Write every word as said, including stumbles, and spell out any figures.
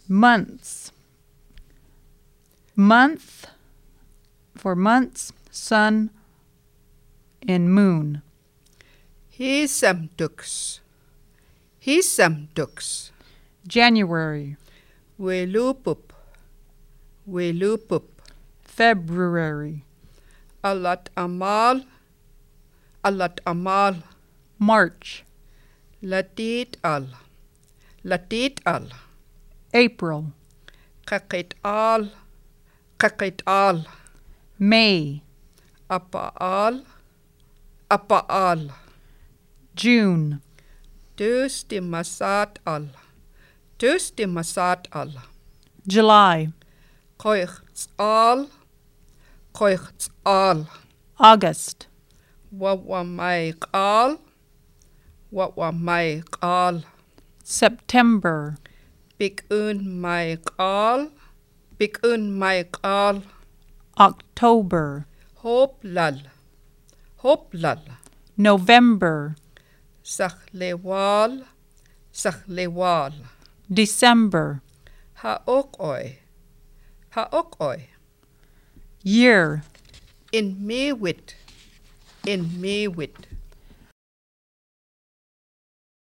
Months. Month for months, sun, and moon. Hisamtux. Hisamtux. January, Welupup. Welupup. February, Alat amal. Alat amal. March, Latit al. Latit al. April, Kakit al. Kakit al. May, Apa al. Apa al. June, Dus di masat al. Dus di masat al. July, Koichts al. Koichts al. August, Wawa mai al. Wawa mai al. September, Big un mai al. Big un mai al. October, Hop lal. Hop lal. November, Sachlewal. Sachlewal. December, Haok oi. Haok oi. year, In me wit. In me wit.